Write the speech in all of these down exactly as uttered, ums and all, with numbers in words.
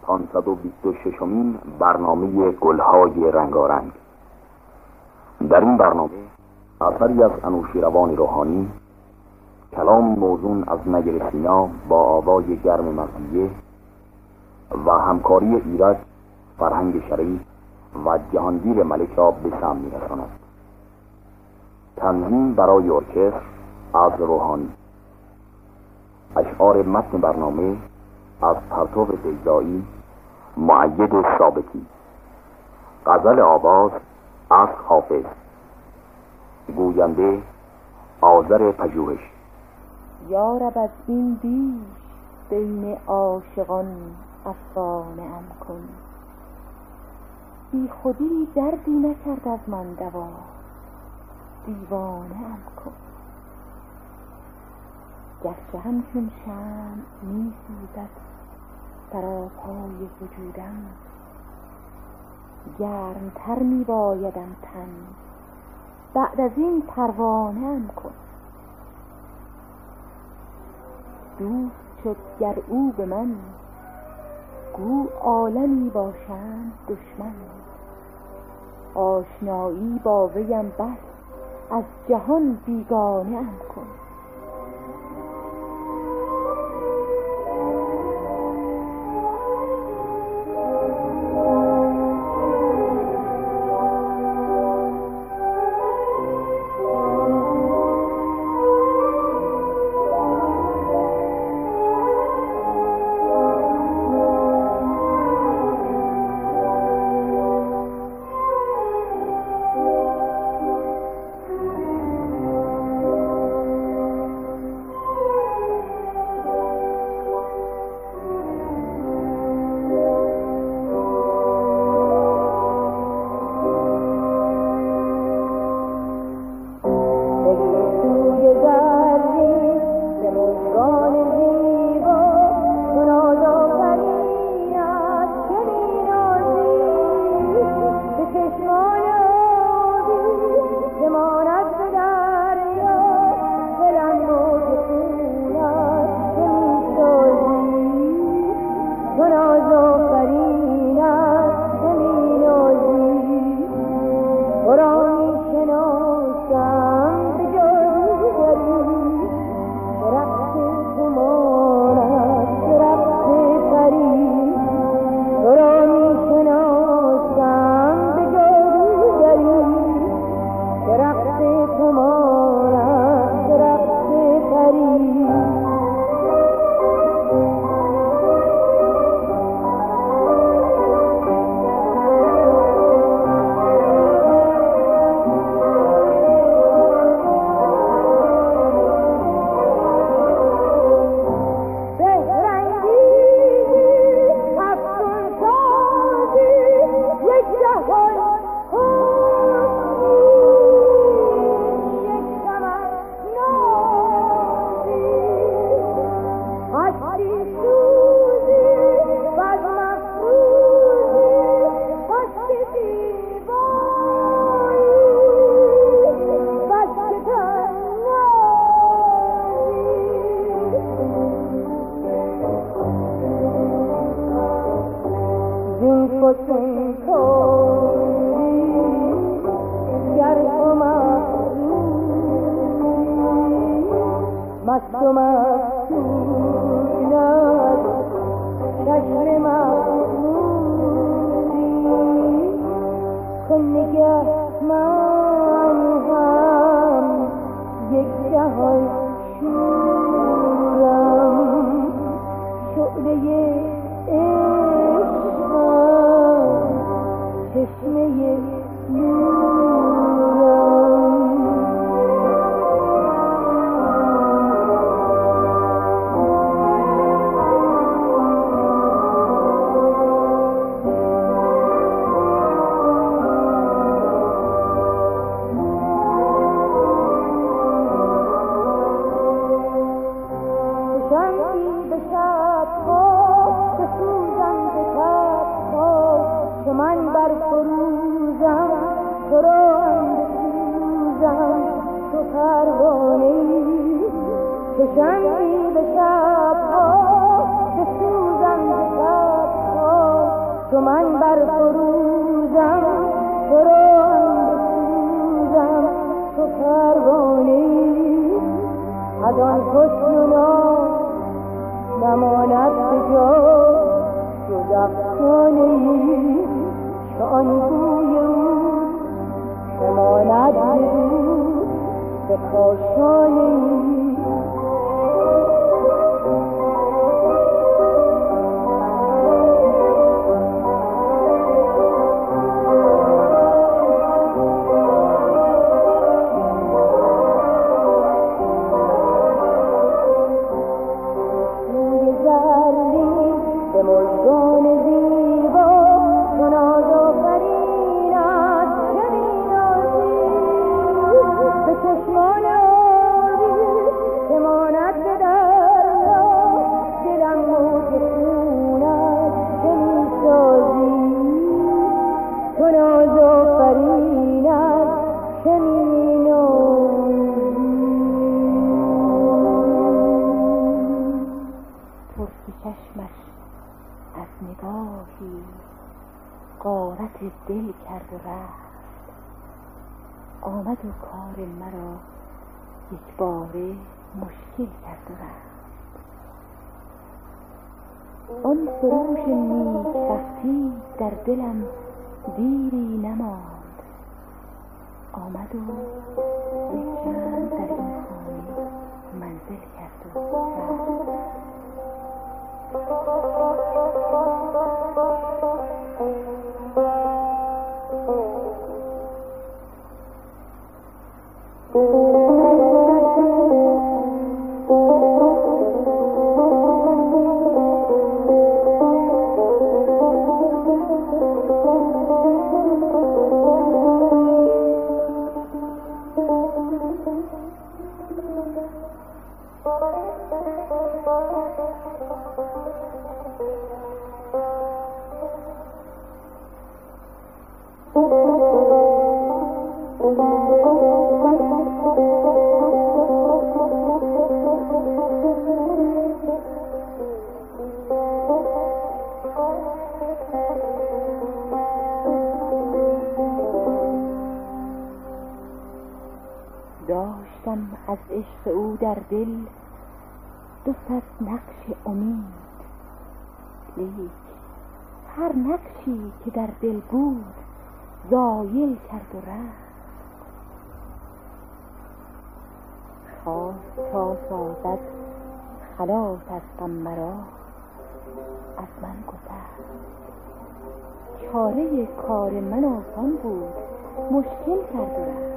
پانصد و بیست و ششمین برنامه گلهای رنگارنگ. در این برنامه اثری از انوشیروان روحانی، کلام موزون از نیر سینا با آوای گرم مزیه و همکاری ایرج، فرهنگ شریف و جهانگیر ملک را به سمع می‌رساند. تنظیم برای ارکستر از روحانی. اشعار متن برنامه از پرتو دیزایی، مؤید ثابتی. غزل آواز از حافظ. گوینده آذر پژوهش. یا رب از این بیش بین عاشقان افسانه ام کن، بی خودی دردی نکرد از من دوا، دیوانه ام کن. گرچه همچون شمع می سوزد سراپای وجودم، گرمتر می بایدم تن، بعد از این پروانه ام کن. دوست شد گر او به من، گو عالمی باشند دشمن، آشنایی با ویم بس، از جهان بیگانه ام کن. چشمی به شبها به سوزن به شبها گان زیبا تو ناز آفرین است چنین عزیز به چشمان آبی که ماند به دریا دلم موج خون است که میسازی تو ناز آفرین است چنین طرف چشمش از نگاهی غارت دل کرد و رفت. آمد و کار مرا یک باره مشکل کرد و رفت. آن سروش نیکبختی در دلم دیری نماند. آمد و یک چند در این خانه منزل کرد و رفت. داشتم از عشق او در دل دو صد نقش امید، لیک هر نقشی که در دل بود زایل کرد و رفت. خواست تا سازد خلاص از غم مرا، از من گذشت. چاره کار من آسان بود، مشکل کرد و رفت.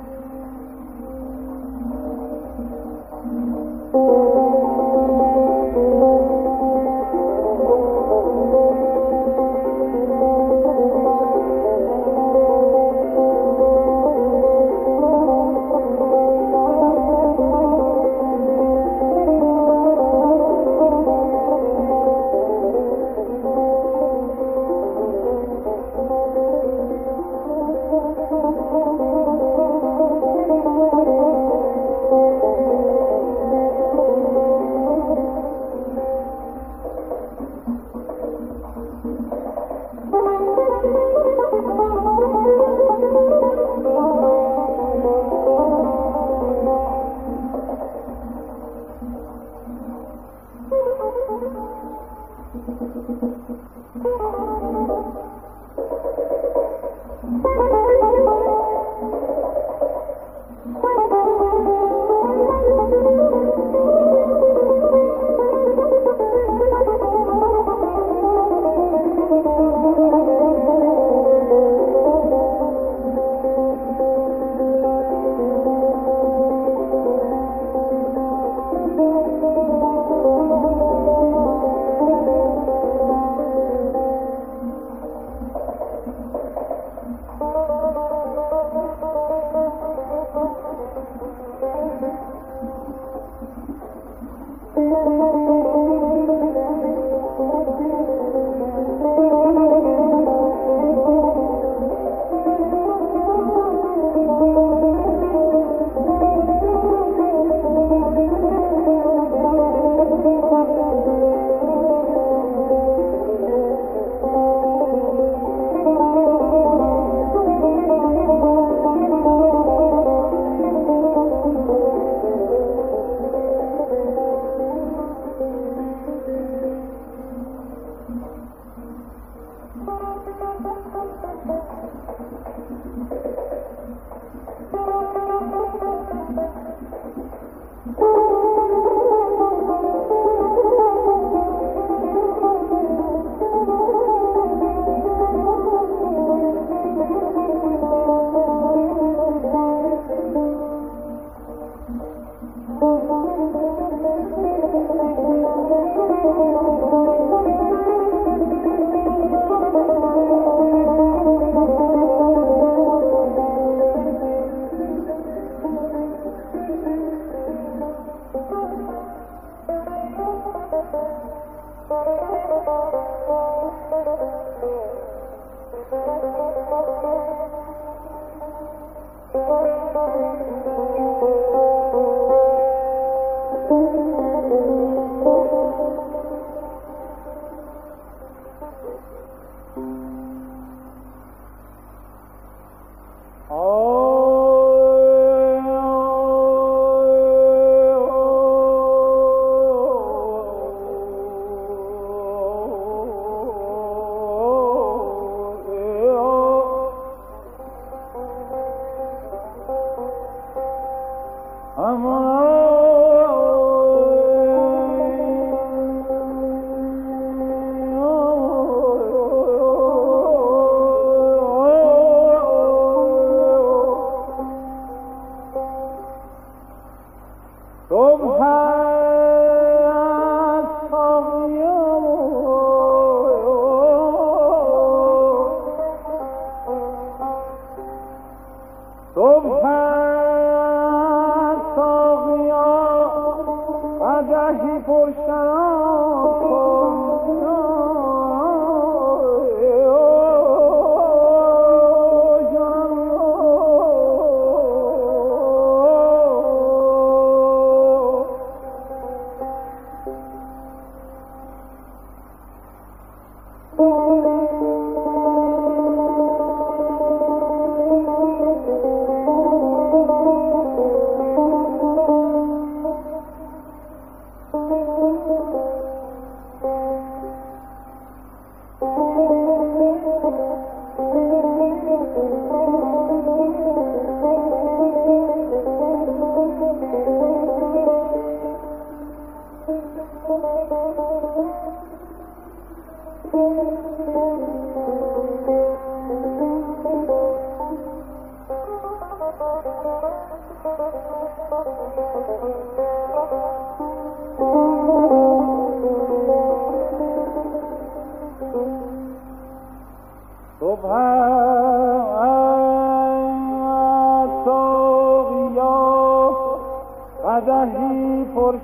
قدحی پر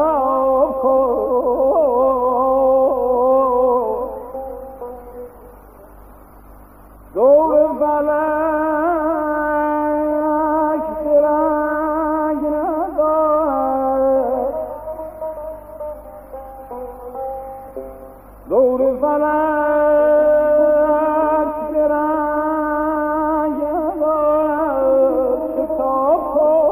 شراب کن دور فلک درنگ ندارد دور فلک درنگ ندارد شتاب کن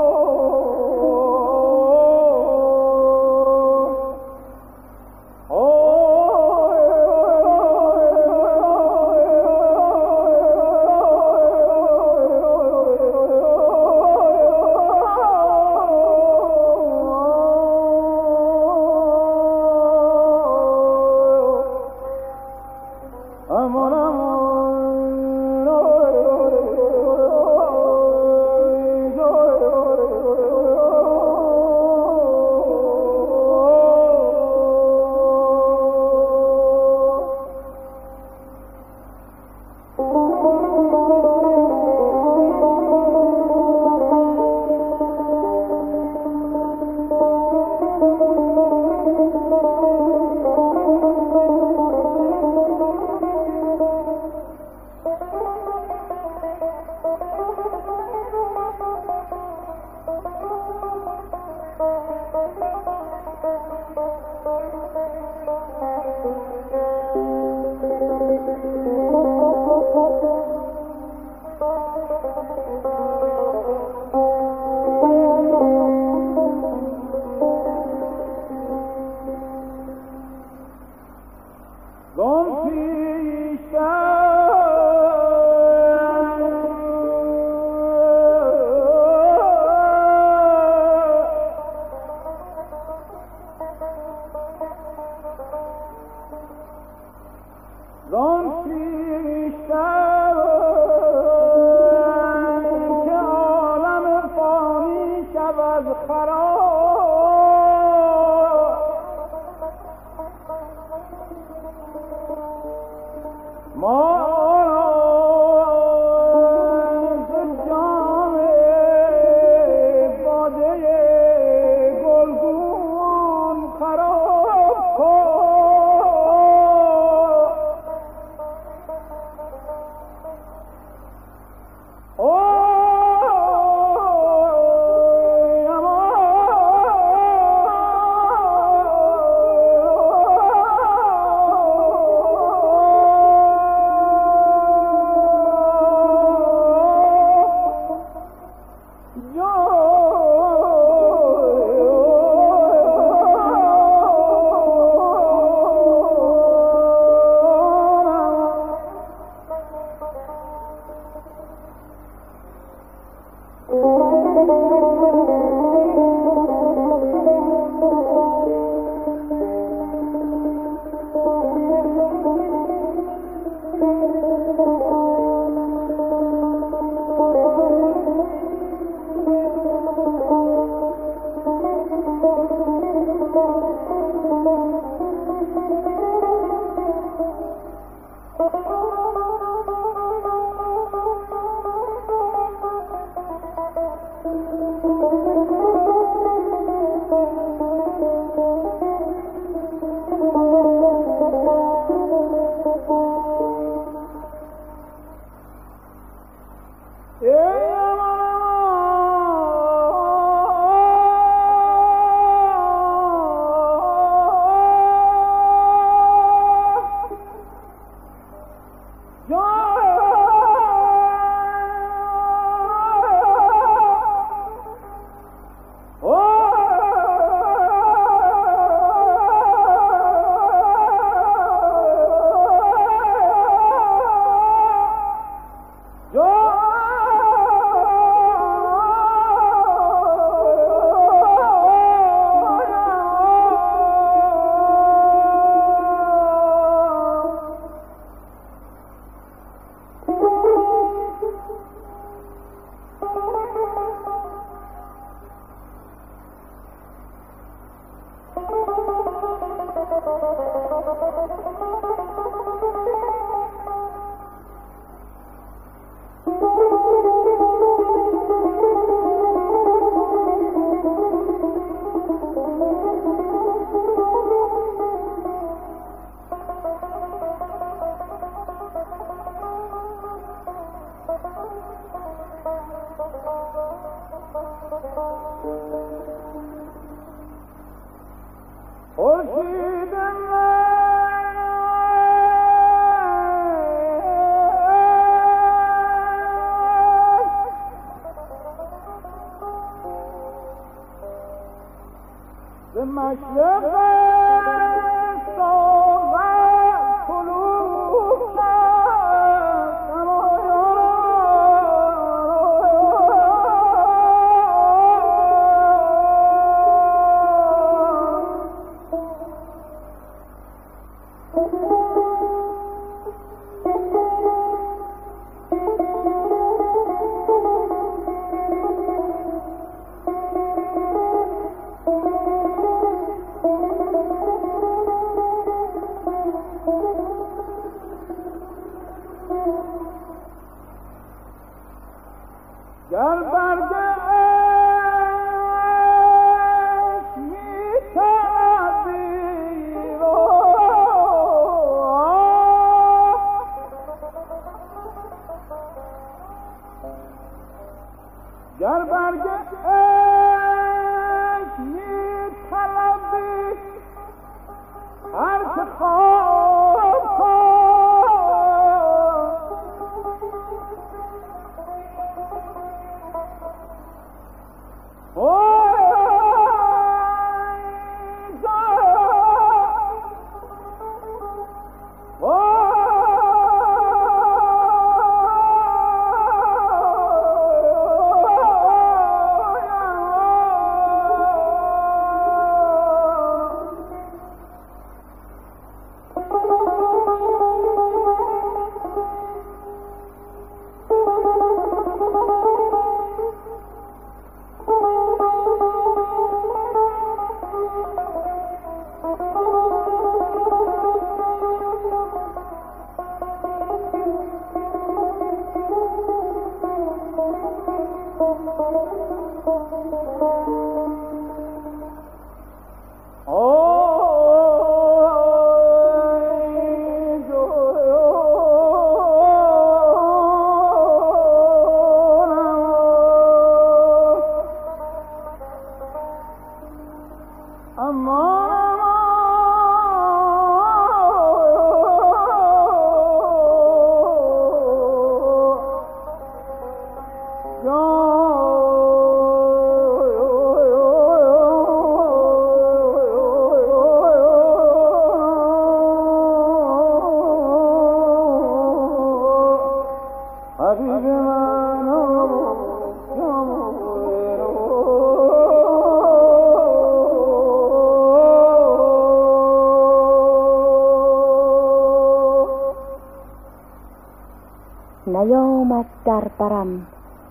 نیامد در برم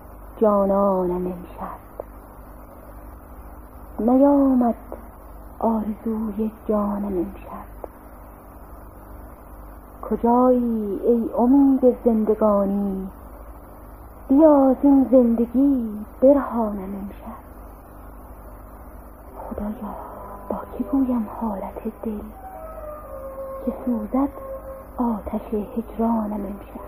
جانانم امشب، نیامد آرزوی جانم امشب. کجایی ای امید زندگانی، بیا زین زندگی برهانم امشب. خدایا با کی گویم حالت دل، که سوزد آتش هجرانم امشب.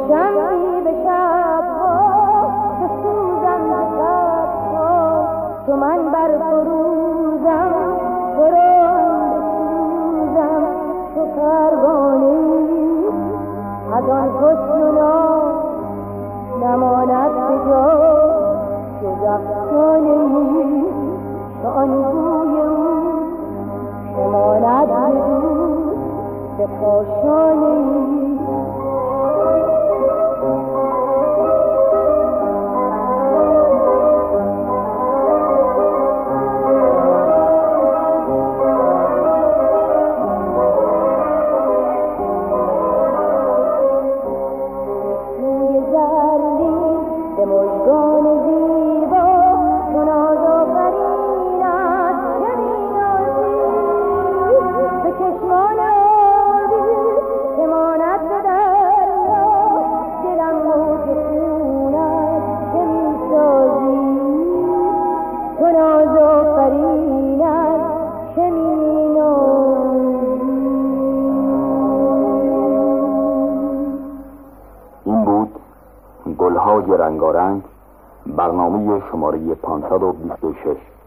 شمعی به شبها که سوزم به شبها تو من بر فروزم بران بسوزم تو پروانه‌ای از آن حسن و نام نماند به جا جز افسانه‌ای که آن بوی او بماند به دور به پاشانه‌ای. گلهای رنگارنگ، برنامه شماره پانصد و بیست و شش.